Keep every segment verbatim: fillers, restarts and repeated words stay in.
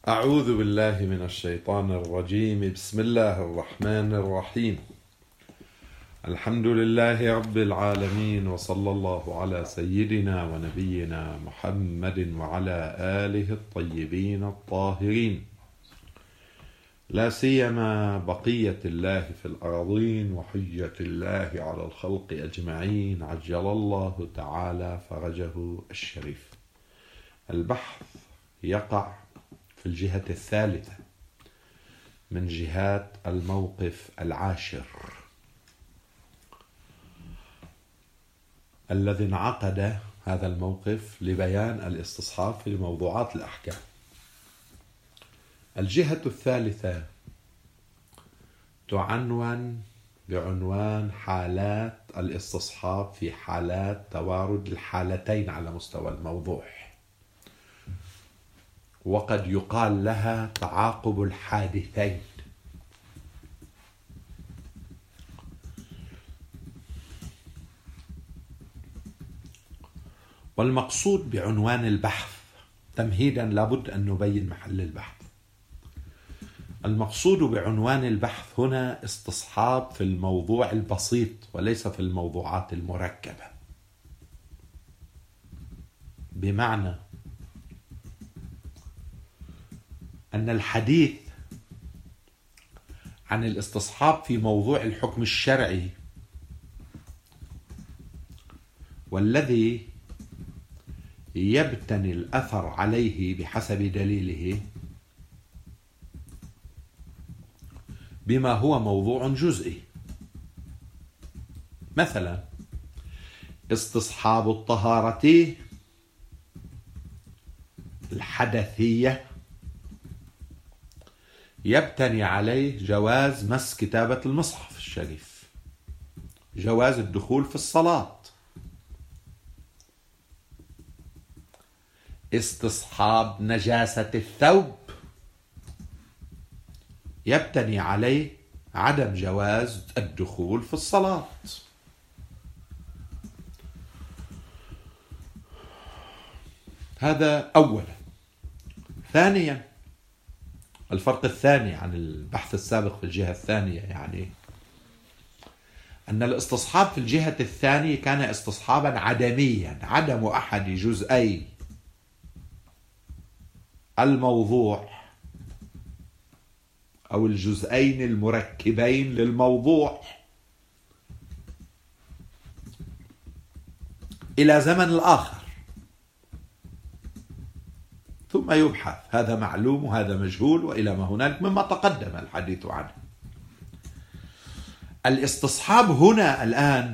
أعوذ بالله من الشيطان الرجيم. بسم الله الرحمن الرحيم. الحمد لله رب العالمين، وصلى الله على سيدنا ونبينا محمد وعلى آله الطيبين الطاهرين، لا سيما بقية الله في الأراضين وحجة الله على الخلق أجمعين، عجل الله تعالى فرجه الشريف. البحث يقع في الجهة الثالثة من جهات الموقف العاشر الذي انعقد هذا الموقف لبيان الاستصحاب في موضوعات الأحكام. الجهة الثالثة تعنون بعنوان حالات الاستصحاب في حالات توارد الحالتين على مستوى الموضوع، وقد يقال لها تعاقب الحادثين. والمقصود بعنوان البحث، تمهيدا لابد أن نبين محل البحث. المقصود بعنوان البحث هنا استصحاب في الموضوع البسيط وليس في الموضوعات المركبة، بمعنى أن الحديث عن الاستصحاب في موضوع الحكم الشرعي والذي يبتني الأثر عليه بحسب دليله بما هو موضوع جزئي. مثلا استصحاب الطهارة الحدثية يبتني عليه جواز مس كتابة المصحف الشريف، جواز الدخول في الصلاة. استصحاب نجاسة الثوب يبتني عليه عدم جواز الدخول في الصلاة. هذا أولا. ثانيا، الفرق الثاني عن البحث السابق في الجهة الثانية، يعني أن الاستصحاب في الجهة الثانية كان استصحابا عدميا، عدم أحد جزئي الموضوع أو الجزئين المركبين للموضوع إلى زمن الآخر، ثم يبحث هذا معلوم وهذا مجهول وإلى ما هنالك مما تقدم الحديث عنه. الاستصحاب هنا الآن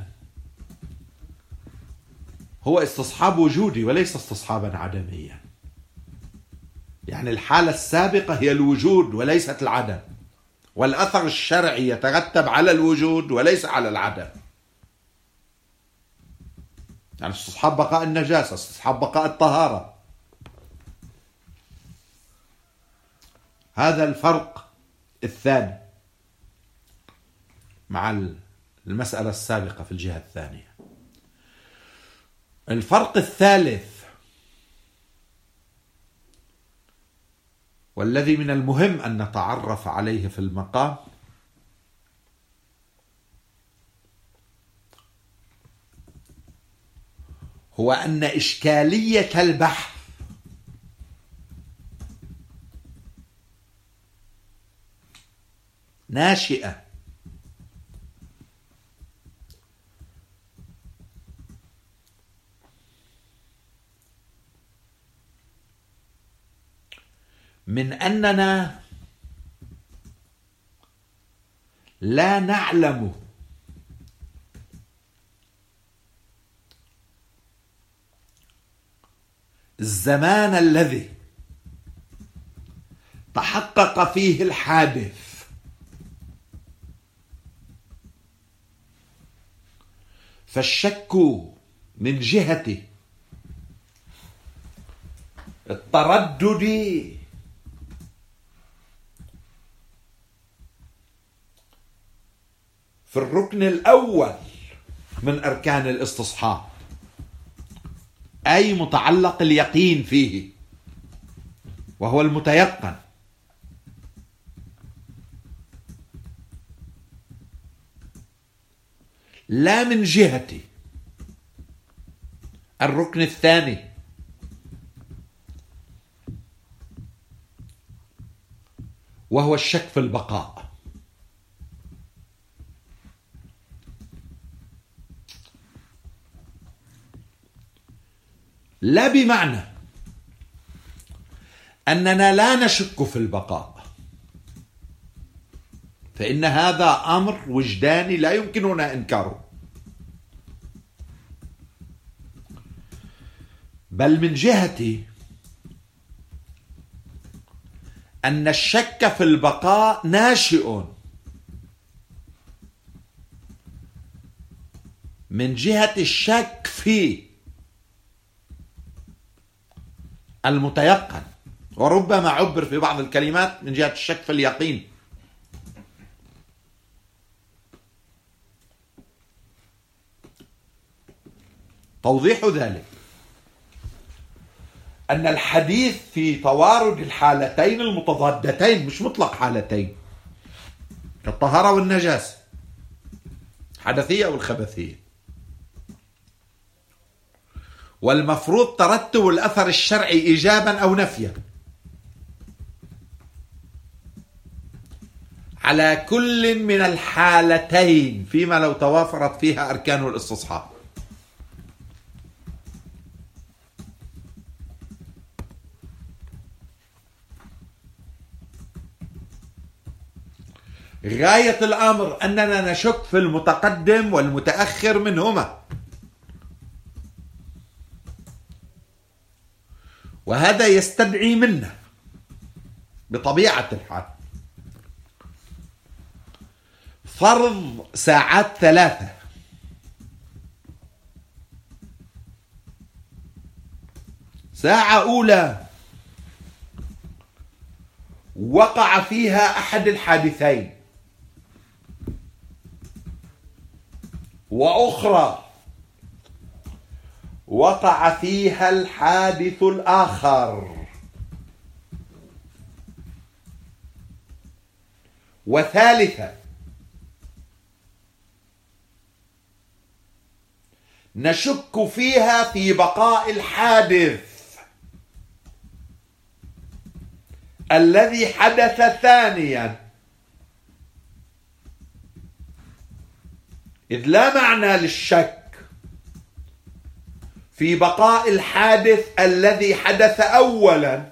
هو استصحاب وجودي وليس استصحابا عدميا، يعني الحالة السابقة هي الوجود وليست العدم، والأثر الشرعي يترتب على الوجود وليس على العدم. يعني استصحاب بقاء النجاسة، استصحاب بقاء الطهارة. هذا الفرق الثاني مع المسألة السابقة في الجهة الثانية. الفرق الثالث والذي من المهم أن نتعرف عليه في المقام هو أن إشكالية البحث ناشئة من أننا لا نعلم الزمان الذي تحقق فيه الحادث، فالشك من جهة التردد في الركن الأول من أركان الاستصحاب، أي متعلق اليقين فيه، وهو المتيقن. لا من جهة الركن الثاني وهو الشك في البقاء. لا بمعنى أننا لا نشك في البقاء، فإن هذا أمر وجداني لا يمكننا إنكاره، بل من جهة أن الشك في البقاء ناشئ من جهة الشك في المتيقن، وربما عبر في بعض الكلمات من جهة الشك في اليقين. توضيح ذلك أن الحديث في توارد الحالتين المتضادتين، مش مطلق حالتين كالطهارة والنجاسة، الحدثية والخبثية، والمفروض ترتب الأثر الشرعي إيجابا أو نفيا على كل من الحالتين فيما لو توافرت فيها أركان الاستصحاب. غاية الأمر أننا نشك في المتقدم والمتأخر منهما، وهذا يستدعي منا بطبيعة الحال فرض ساعات ثلاثة، ساعة أولى وقع فيها أحد الحادثين، وأخرى وقع فيها الحادث الآخر، وثالثة نشك فيها في بقاء الحادث الذي حدث ثانيا، إذ لا معنى للشك في بقاء الحادث الذي حدث أولا،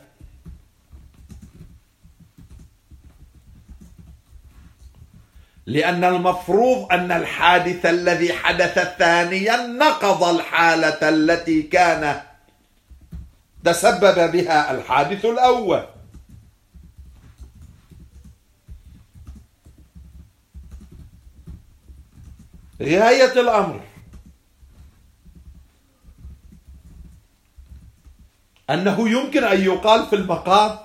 لأن المفروض أن الحادث الذي حدث ثانيا نقض الحالة التي كان تسبب بها الحادث الأول. غاية الأمر أنه يمكن أن يقال في المقام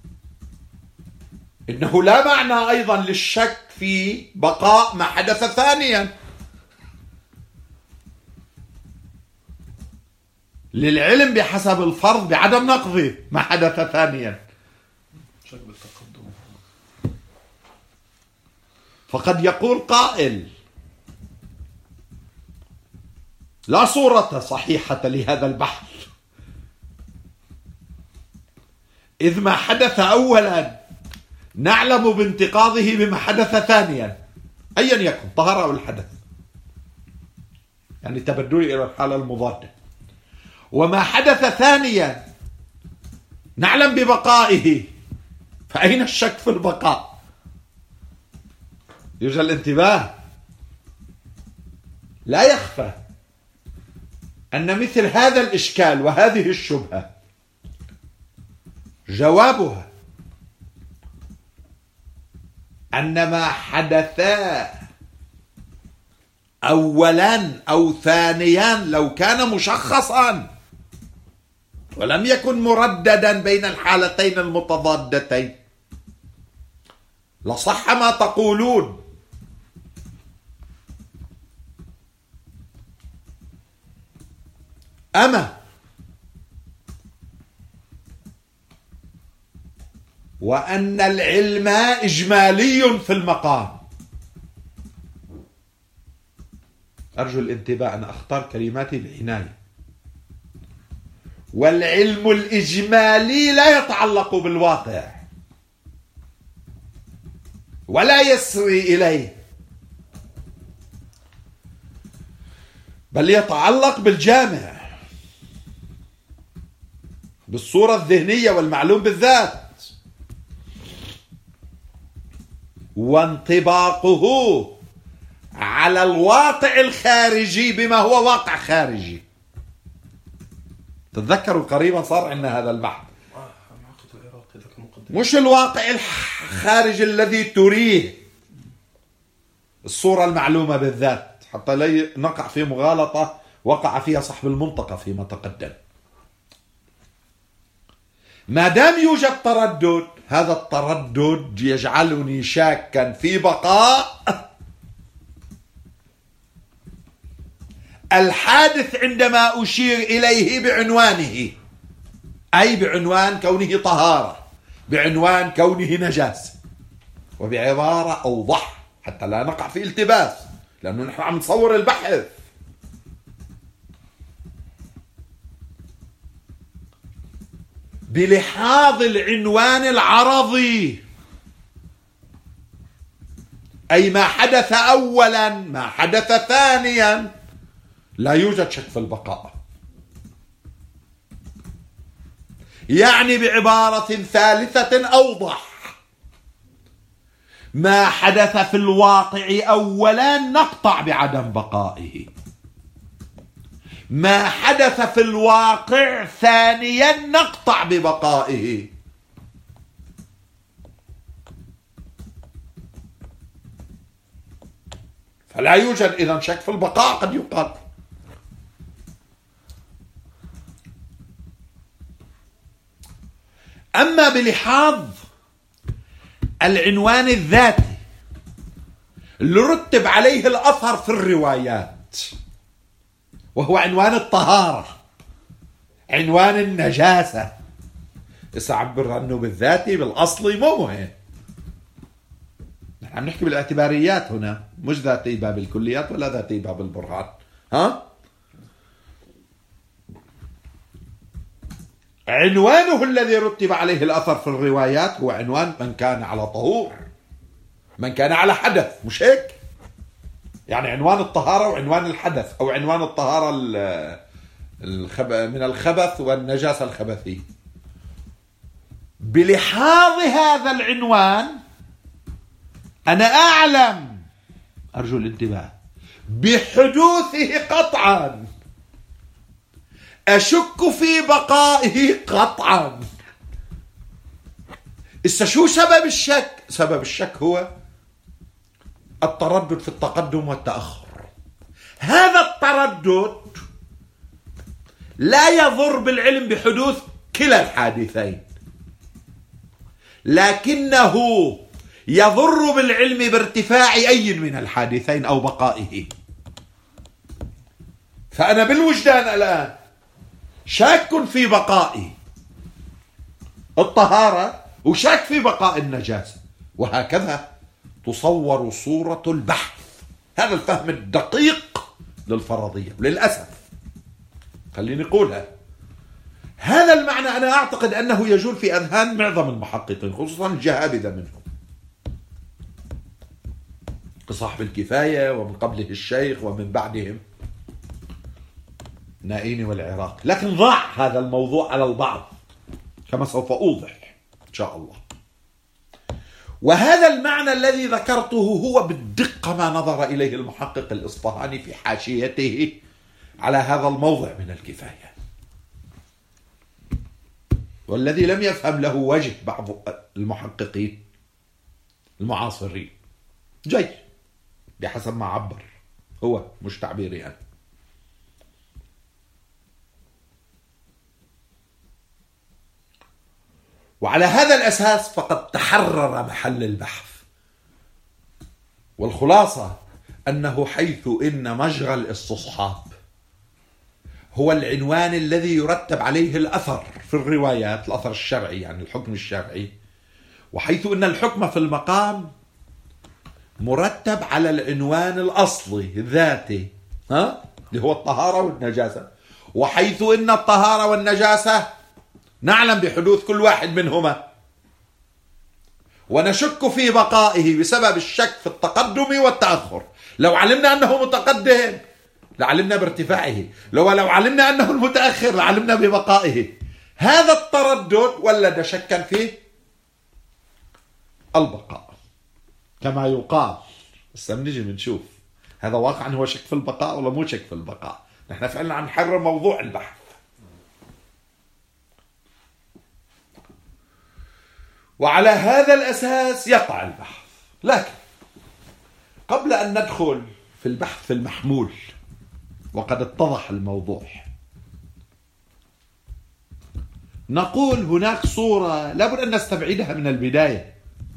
إنه لا معنى أيضا للشك في بقاء ما حدث ثانيا، للعلم بحسب الفرض بعدم نقضه ما حدث ثانيا. فقد يقول قائل لا صورة صحيحة لهذا البحث، إذ ما حدث أولا نعلم بانتقاضه بما حدث ثانيا أيا يكن، طهارة أو الحدث، يعني تبدل إلى الحالة المضادة، وما حدث ثانيا نعلم ببقائه، فأين الشك في البقاء؟ يرجى الانتباه. لا يخفى أن مثل هذا الإشكال وهذه الشبهة جوابها أن ما حدثا أولا أو ثانيا لو كان مشخصا ولم يكن مرددا بين الحالتين المتضادتين لصح ما تقولون. أما وأن العلم إجمالي في المقام. أرجو الانتباه، أنا أختار كلماتي بعناية. والعلم الإجمالي لا يتعلق بالواقع ولا يسري إليه، بل يتعلق بالجامع، بالصورة الذهنية والمعلوم بالذات، وانطباقه على الواقع الخارجي بما هو واقع خارجي. تتذكروا قريبا صار عندنا هذا البحث، مش الواقع الخارجي الذي تريه الصورة المعلومة بالذات، حتى لا نقع في مغالطة وقع فيها صاحب المنطقة فيما تقدم. ما دام يوجد تردد، هذا التردد يجعلني شاكا في بقاء الحادث عندما أشير إليه بعنوانه، أي بعنوان كونه طهارة، بعنوان كونه نجاسة، وبعبارة أوضح حتى لا نقع في التباس، لأنه نحن عم نصور البحث. بلحاظ العنوان العرضي، أي ما حدث أولا ما حدث ثانيا، لا يوجد شك في البقاء. يعني بعبارة ثالثة أوضح، ما حدث في الواقع أولا نقطع بعدم بقائه، ما حدث في الواقع ثانيا نقطع ببقائه. فلا يوجد إذن شك في البقاء قد يقال. أما بلحاظ العنوان الذاتي اللي رتب عليه الأثر في الروايات، وهو عنوان الطهارة، عنوان النجاسة، يعبر عنه بالذاتي بالأصلي مو مهم. نحن عم نحكي بالاعتباريات هنا، مش ذاتي باب الكليات ولا ذاتي باب البرهان. ها؟ عنوانه الذي رتب عليه الأثر في الروايات هو عنوان من كان على طهور، من كان على حدث، مش هيك؟ يعني عنوان الطهارة وعنوان الحدث، أو عنوان الطهارة من الخبث والنجاسة الخبثية. بلحاظ هذا العنوان أنا أعلم، أرجو الانتباه، بحدوثه قطعا، أشك في بقائه قطعا. إذا شو سبب الشك؟ سبب الشك هو التردد في التقدم والتأخر. هذا التردد لا يضر بالعلم بحدوث كلا الحادثين، لكنه يضر بالعلم بارتفاع أي من الحادثين أو بقائه. فأنا بالوجدان الآن شاك في بقاء الطهارة وشاك في بقاء النجاسة، وهكذا تصور صورة البحث. هذا الفهم الدقيق للفرضية، وللأسف خليني أقولها، هذا المعنى أنا أعتقد أنه يجول في أذهان معظم المحققين، خصوصا الجهابذة منهم، كصاحب الكفاية ومن قبله الشيخ ومن بعدهم نائيني والعراق. لكن ضع هذا الموضوع على البعض كما سوف أوضح إن شاء الله. وهذا المعنى الذي ذكرته هو بالدقة ما نظر إليه المحقق الإصفهاني في حاشيته على هذا الموضع من الكفاية، والذي لم يفهم له وجه بعض المحققين المعاصرين. جاي بحسب ما عبر هو، مش تعبيري أنا. وعلى هذا الأساس فقد تحرر محل البحث. والخلاصة أنه حيث إن مجرى الاستصحاب هو العنوان الذي يرتب عليه الأثر في الروايات، الأثر الشرعي يعني الحكم الشرعي، وحيث أن الحكم في المقام مرتب على العنوان الأصلي الذاتي، ها؟ اللي هو الطهارة والنجاسة، وحيث أن الطهارة والنجاسة نعلم بحدوث كل واحد منهما ونشك في بقائه بسبب الشك في التقدم والتأخر. لو علمنا أنه متقدم لعلمنا بارتفاعه، لو لو علمنا أنه المتأخر لعلمنا ببقائه. هذا التردد ولد شكا فيه البقاء كما يقال. بس بنيجي بنشوف هذا واقعا هو شك في البقاء ولا مو شك في البقاء. نحن فعلا عم نحرر موضوع البحث. وعلى هذا الأساس يقع البحث. لكن قبل أن ندخل في البحث في المحمول وقد اتضح الموضوع، نقول هناك صورة لابد أن نستبعدها من البداية،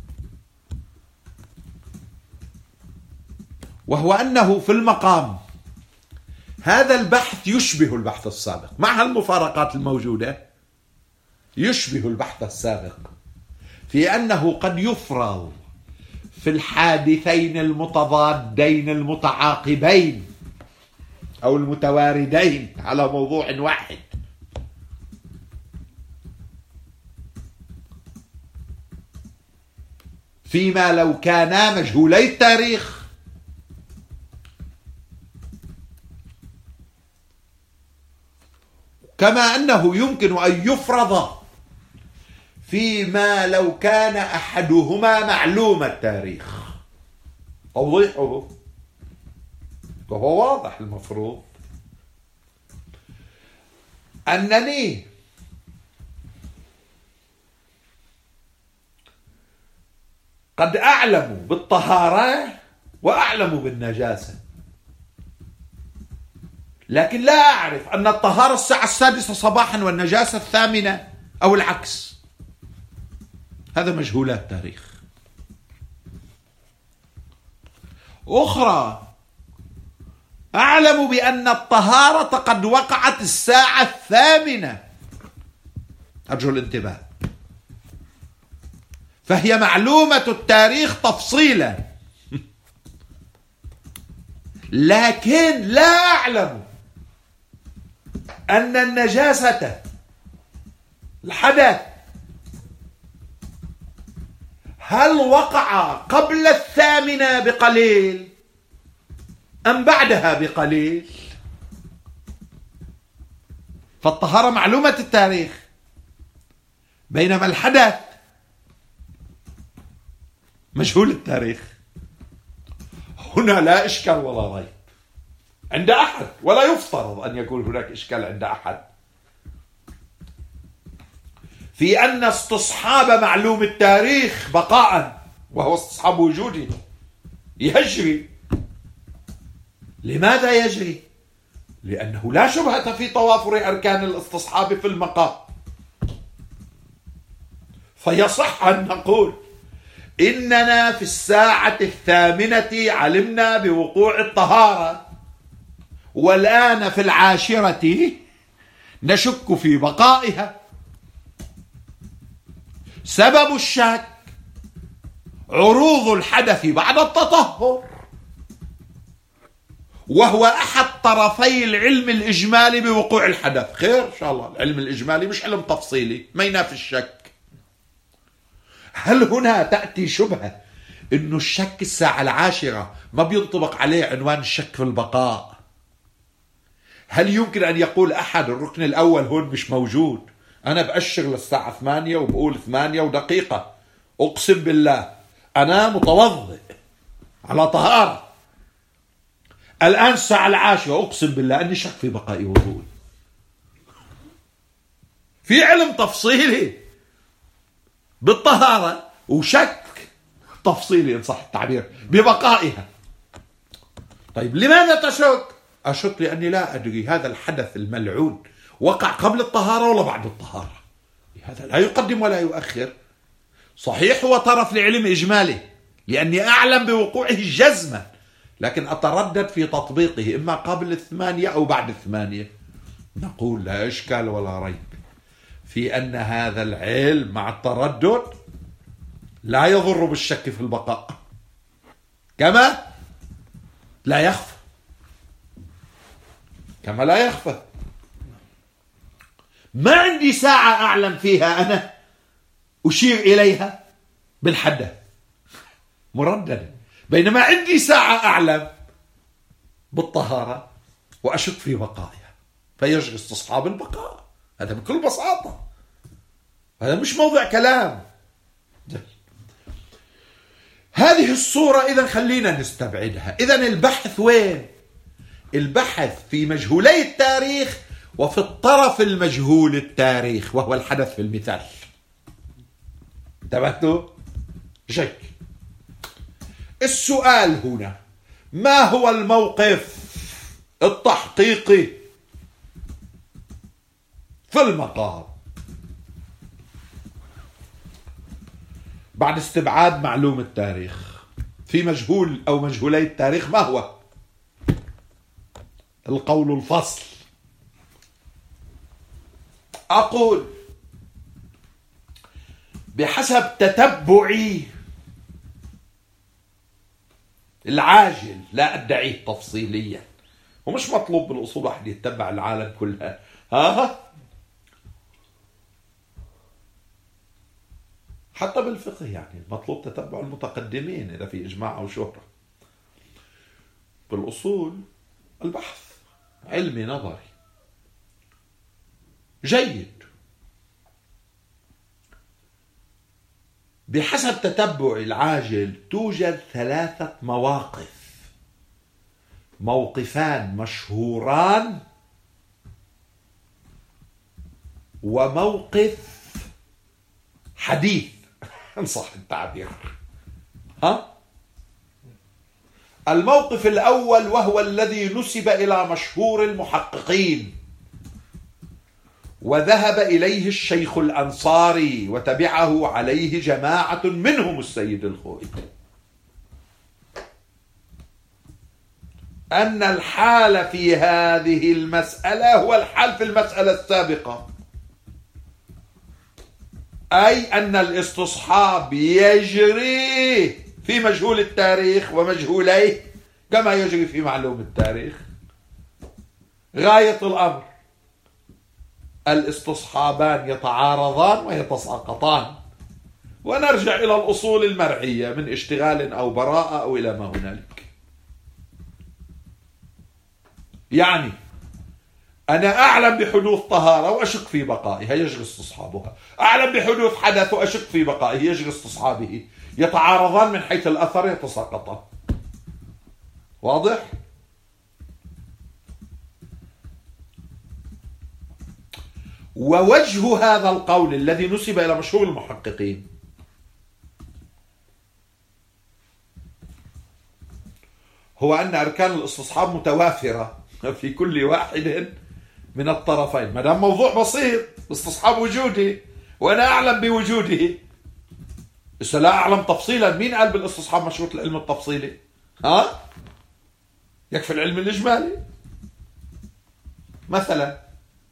وهو أنه في المقام هذا البحث يشبه البحث السابق مع المفارقات الموجودة، يشبه البحث السابق في أنه قد يفرض في الحادثين المتضادين المتعاقبين أو المتواردين على موضوع واحد فيما لو كانا مجهولي التاريخ كما أنه يمكن أن يفرض فيما لو كان أحدهما معلوم التاريخ. توضيحه وهو واضح. المفروض أنني قد أعلم بالطهارة وأعلم بالنجاسة، لكن لا أعرف أن الطهارة الساعة السادسة صباحا والنجاسة الثامنة أو العكس. هذا مجهولات تاريخ. أخرى أعلم بأن الطهارة قد وقعت الساعة الثامنة، أرجو الانتباه، فهي معلومة التاريخ تفصيلا، لكن لا أعلم أن النجاسة الحدث هل وقع قبل الثامنة بقليل أم بعدها بقليل. فالطهارة معلومة التاريخ، بينما الحدث مجهول التاريخ. هنا لا إشكال ولا ريب عند أحد، ولا يفترض أن يكون هناك إشكال عند أحد في أن استصحاب معلوم التاريخ بقاء وهو استصحاب وجودي يجري. لماذا يجري؟ لأنه لا شبهة في توافر أركان الاستصحاب في المقام. فيصح أن نقول إننا في الساعة الثامنة علمنا بوقوع الطهارة، والآن في العاشرة نشك في بقائها. سبب الشك عروض الحدث بعد التطهر، وهو أحد طرفي العلم الإجمالي بوقوع الحدث. خير إن شاء الله، العلم الإجمالي مش علم تفصيلي ما ينافي الشك. هل هنا تأتي شبهة إنه الشك الساعة العاشرة ما بينطبق عليه عنوان الشك في البقاء؟ هل يمكن أن يقول أحد الركن الأول هون مش موجود، أنا بأشر للساعة ثمانية وبقول ثمانية ودقيقة، أقسم بالله أنا متوضئ على طهارة، الآن الساعة العاشرة أقسم بالله أني شك في بقاء وضوء. في علم تفصيلي بالطهارة وشك تفصيلي إن صح التعبير ببقائها. طيب لماذا تشك؟ أشك لأني لا أدري هذا الحدث الملعون وقع قبل الطهارة ولا بعد الطهارة. هذا لا يقدم ولا يؤخر. صحيح هو طرف لعلم إجمالي لأني أعلم بوقوعه جزما، لكن أتردد في تطبيقه إما قبل الثمانية أو بعد الثمانية. نقول لا إشكال ولا ريب في أن هذا العلم مع التردد لا يضر بالشك في البقاء، كما لا يخفى، كما لا يخفى. ما عندي ساعة أعلم فيها أنا أشير إليها بالحدث مرددا، بينما عندي ساعة أعلم بالطهارة وأشك في بقائها، فيجري استصحاب البقاء. هذا بكل بساطة، هذا مش موضع كلام. هذه الصورة إذن خلينا نستبعدها. إذن البحث وين؟ البحث في مجهولي التاريخ وفي الطرف المجهول التاريخ، وهو الحدث في المثال. انتبهتوا؟ شيء. السؤال هنا: ما هو الموقف التحقيقي في المقام بعد استبعاد معلوم التاريخ؟ في مجهول أو مجهولي التاريخ ما هو؟ القول الفصل. أقول بحسب تتبعي العاجل، لا أدعيه تفصيليا، ومش مطلوب بالأصول واحد يتبع العالم كلها، ها حتى بالفقه يعني مطلوب تتبع المتقدمين إذا في إجماع أو شهرة. بالأصول البحث علمي نظري جيد. بحسب تتبع العاجل توجد ثلاثة مواقف: موقفان مشهوران، وموقف حديث إن صح التعبير. ها؟ الموقف الأول وهو الذي نسب إلى مشهور المحققين وذهب إليه الشيخ الأنصاري وتبعه عليه جماعة منهم السيد الخوئي، أن الحال في هذه المسألة هو الحال في المسألة السابقة، أي أن الاستصحاب يجري في مجهول التاريخ ومجهوليه كما يجري في معلوم التاريخ. غاية الأمر الاستصحابان يتعارضان ويتساقطان، ونرجع إلى الأصول المرعية من اشتغال أو براءة أو إلى ما هنالك. يعني أنا أعلم بحدوث طهارة وأشك في بقائها، يجري استصحابها. أعلم بحدوث حدث وأشك في بقائه، يجري استصحابه. يتعارضان من حيث الأثر، يتساقطان. واضح؟ ووجه هذا القول الذي نسب إلى مشهور المحققين هو أن أركان الاستصحاب متوافرة في كل واحد من الطرفين. ما دام موضوع بسيط، استصحاب وجودي وأنا أعلم بوجوده، بس لا أعلم تفصيلا. مين قال بالاستصحاب مشروط العلم التفصيلي؟ ها؟ يكفي العلم الإجمالي مثلا.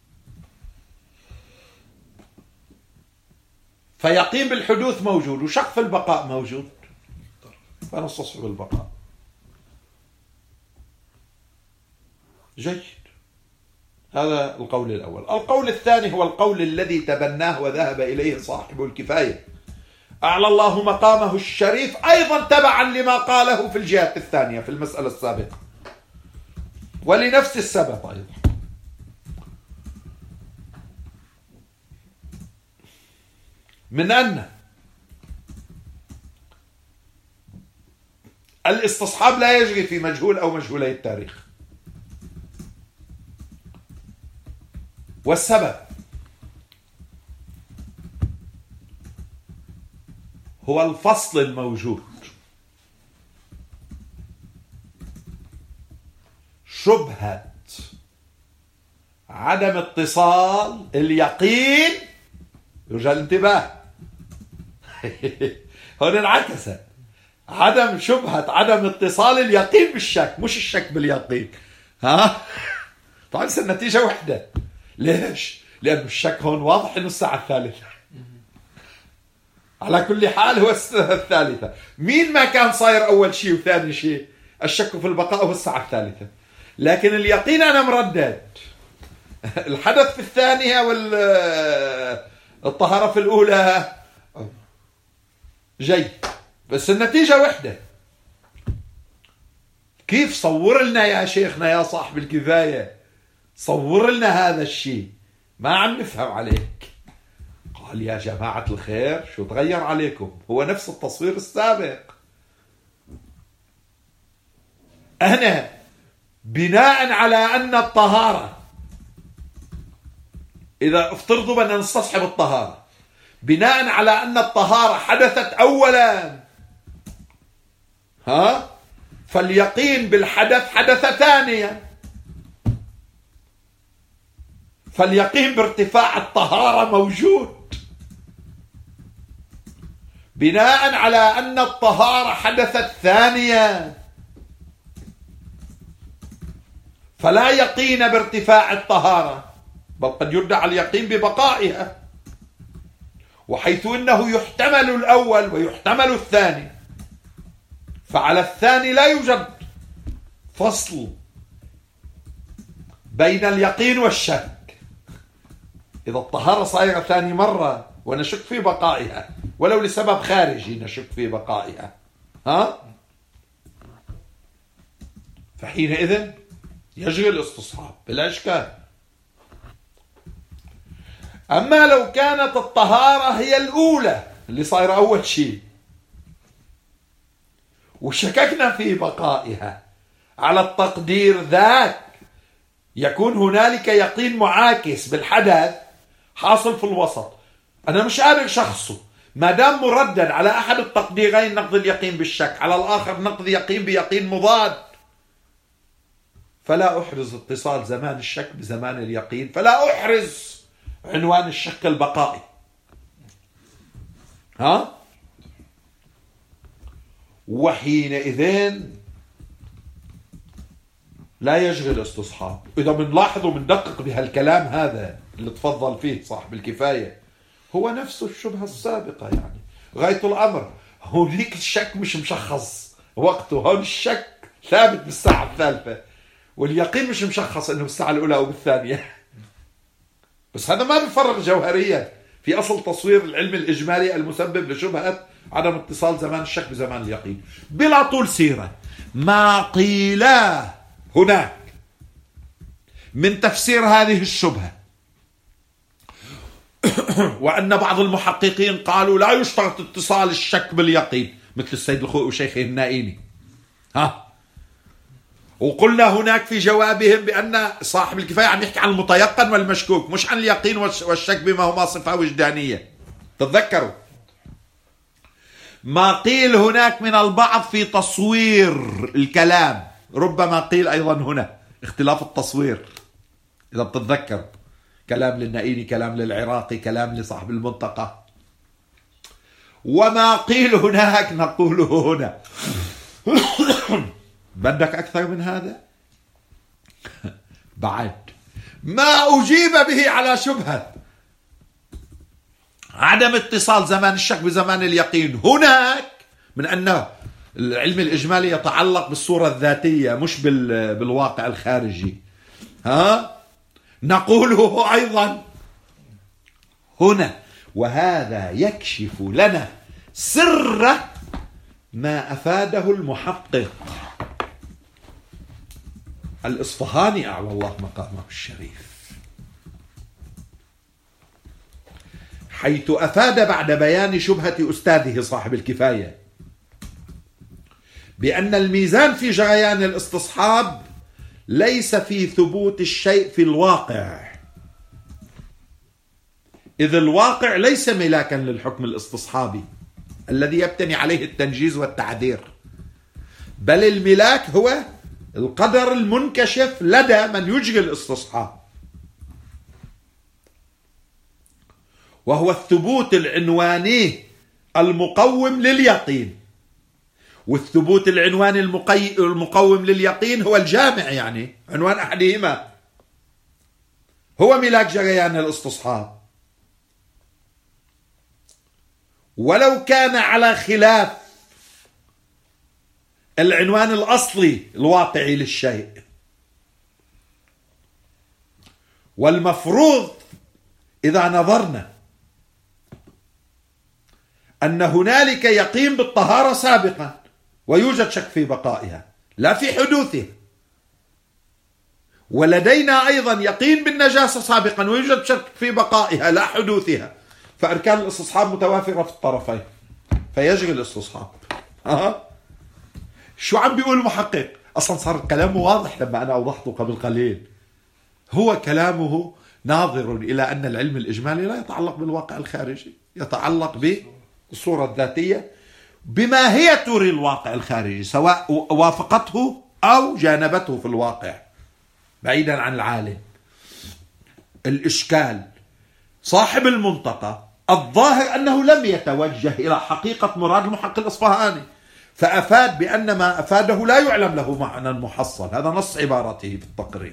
فيقين بالحدوث موجود وشك في البقاء موجود، فنستصحب البقاء. جيد. هذا القول الأول. القول الثاني هو القول الذي تبناه وذهب إليه صاحب الكفاية، أعلى الله مقامه الشريف، أيضا تبعا لما قاله في الجهة الثانية في المسألة السابقة، ولنفس السبب أيضا. من أن الاستصحاب لا يجري في مجهول أو مجهولي التاريخ، والسبب هو الفصل الموجود. شبهة عدم اتصال اليقين، يرجى الانتباه هنا انعكست عدم شبهة عدم اتصال اليقين بالشك، مش الشك باليقين. ها طبعا النتيجة وحدة. ليش؟ لأن الشك هون واضح إنه الساعة الثالثة. على كل حال هو السنة الثالثة. مين ما كان صاير أول شيء وثاني شيء؟ الشك في البقاء هو الساعة الثالثة. لكن اليقين أنا مردد. الحدث في الثانية والطهارة في الأولى جيد، بس النتيجة وحدة. كيف؟ صور لنا يا شيخنا يا صاحب الكفاية، صور لنا هذا الشيء، ما عم نفهم عليك. قال يا جماعة الخير شو تغير عليكم؟ هو نفس التصوير السابق. أنا بناء على أن الطهارة، إذا افترضوا بدنا نستصحب الطهارة، بناء على أن الطهارة حدثت أولا، ها، فاليقين بالحدث حدث ثانيا، فاليقين بارتفاع الطهارة موجود. بناء على أن الطهارة حدثت ثانيا، فلا يقين بارتفاع الطهارة، بل قد يدعى اليقين ببقائها، وحيث أنه يحتمل الأول ويحتمل الثاني، فعلى الثاني لا يوجد فصل بين اليقين والشك. إذا الطهارة صايرة ثاني مرة ونشك في بقائها ولو لسبب خارجي، نشك في بقائها، ها، فحينئذ يجري الاستصحاب بلا إشكال. أما لو كانت الطهارة هي الأولى اللي صايرة أول شيء وشككنا في بقائها، على التقدير ذاك يكون هنالك يقين معاكس بالحدث حاصل في الوسط. أنا مش قادر شخصه، ما دام مردد على أحد التقديرين نقضي اليقين بالشك، على الآخر نقضي يقين بيقين مضاد، فلا أحرز اتصال زمان الشك بزمان اليقين، فلا أحرز عنوان الشك البقائي. ها؟ وحينئذ لا يجري الاستصحاب. إذا بنلاحظ وبندقق بهالكلام هذا اللي تفضل فيه صاحب الكفاية، هو نفسه الشبهة السابقة، يعني غاية الأمر. هونيك الشك مش مشخص وقته، هون الشك ثابت بالساعة الثالثة، واليقين مش مشخص إنه بالساعة الأولى أو بالثانية. بس هذا ما بيفرق جوهريا في أصل تصوير العلم الإجمالي المسبب لشبهة عدم اتصال زمان الشك بزمان اليقين. بلا طول سيرة، ما قيل هناك من تفسير هذه الشبهة، وأن بعض المحققين قالوا لا يشترط اتصال الشك باليقين، مثل السيد الخوئي وشيخه النائيني، ها، وقلنا هناك في جوابهم بأن صاحب الكفاية عم يحكي عن المتيقن والمشكوك، مش عن اليقين والشك بما هما صفة وجدانية. تتذكروا ما قيل هناك من البعض في تصوير الكلام، ربما قيل أيضا هنا اختلاف التصوير. إذا بتتذكر كلام للنائيني، كلام للعراقي، كلام لصاحب المنطقة، وما قيل هناك نقوله هنا. بدك أكثر من هذا؟ بعد ما أجيب به على شبهة عدم اتصال زمان الشك بزمان اليقين هناك، من أن العلم الإجمالي يتعلق بالصورة الذاتية مش بالواقع الخارجي، ها، نقوله أيضا هنا. وهذا يكشف لنا سر ما أفاده المحقق الإصفهاني أعلى الله مقامه الشريف، حيث أفاد بعد بيان شبهة أستاذه صاحب الكفاية بأن الميزان في جريان الاستصحاب ليس في ثبوت الشيء في الواقع، إذ الواقع ليس ملاكا للحكم الاستصحابي الذي يبتني عليه التنجيز والتعذير، بل الملاك هو القدر المنكشف لدى من يجري الاستصحاب، وهو الثبوت العنواني المقوم لليقين. والثبوت العنواني المقوم لليقين هو الجامع، يعني عنوان أحدهما هو ملاك جريان الاستصحاب. ولو كان على خلاف العنوان الأصلي الواقعي للشيء. والمفروض إذا نظرنا أن هنالك يقين بالطهارة سابقا ويوجد شك في بقائها لا في حدوثها، ولدينا أيضا يقين بالنجاسة سابقا ويوجد شك في بقائها لا حدوثها، فأركان الاستصحاب متوافرة في الطرفين فيجري الاستصحاب. أه؟ شو عم بيقول المحقق؟ أصلا صار كلامه واضح لما أنا أوضحته قبل قليل. هو كلامه ناظر إلى أن العلم الإجمالي لا يتعلق بالواقع الخارجي، يتعلق بالصورة الذاتية بماهية الواقع الخارجي سواء وافقته أو جانبته في الواقع بعيدا عن العالم. الإشكال صاحب المنطقة الظاهر أنه لم يتوجه إلى حقيقة مراد المحقق الإصفهاني، فأفاد بأن ما أفاده لا يعلم له معنى محصل. هذا نص عبارته في التقرير.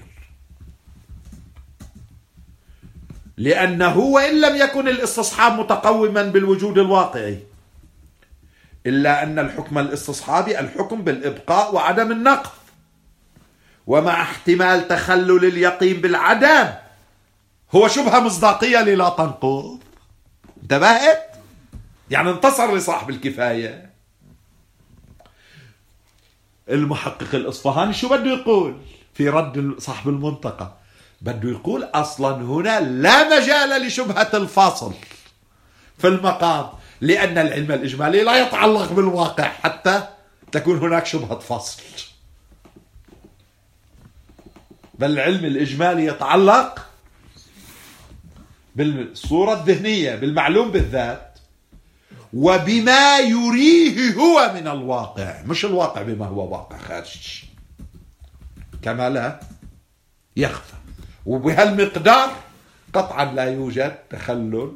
لأنه وإن لم يكن الاستصحاب متقوما بالوجود الواقعي إلا أن الحكم الاستصحابي الحكم بالإبقاء وعدم النقض، ومع احتمال تخلل اليقين بالعدم هو شبهة مصداقية للا تنقض. انتبهت؟ يعني انتصر لصاحب الكفاية. المحقق الإصفهاني شو بده يقول في رد صاحب المنطقة؟ بده يقول أصلا هنا لا مجال لشبهة الفاصل في المقام، لأن العلم الإجمالي لا يتعلق بالواقع حتى تكون هناك شبهة فصل، بل العلم الإجمالي يتعلق بالصورة الذهنية بالمعلوم بالذات وبما يريه هو من الواقع، مش الواقع بما هو واقع خارج كما لا يخفى. وبهالمقدار قطعا لا يوجد تخلل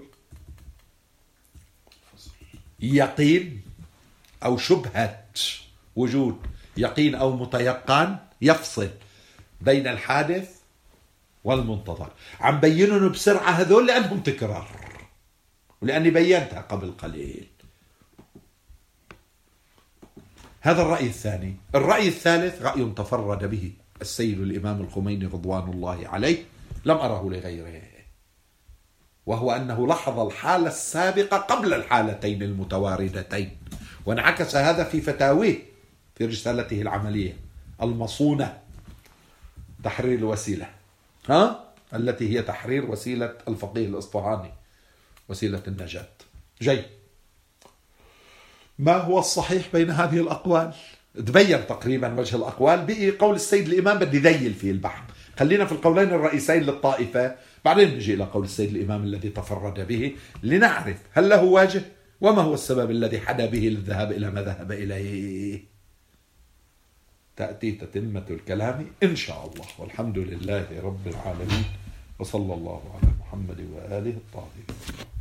يقين أو شبهة وجود يقين أو متيقن يفصل بين الحادث والمنتظر. عم بينهم بسرعة هذول لأنهم تكرار ولأني بينتها قبل قليل. هذا الرأي الثاني. الرأي الثالث رأي تفرد به السيد الإمام الخميني رضوان الله عليه، لم أره لغيره، وهو أنه لاحظ الحالة السابقة قبل الحالتين المتواردتين، وانعكس هذا في فتاويه في رسالته العملية المصونة تحرير الوسيلة، ها التي هي تحرير وسيلة الفقيه الإصفهاني، وسيلة النجاة. جيد. ما هو الصحيح بين هذه الأقوال؟ تبين تقريبا وجه الأقوال. بقي قول السيد الإمام بدي ذيل فيه البحث. خلينا في القولين الرئيسين للطائفة، بعدين نجي إلى قول السيد الإمام الذي تفرد به لنعرف هل له واجه وما هو السبب الذي حدا به للذهاب إلى ما ذهب إليه. تأتي تتمة الكلام إن شاء الله، والحمد لله رب العالمين، وصلى الله على محمد وآله الطاهرين.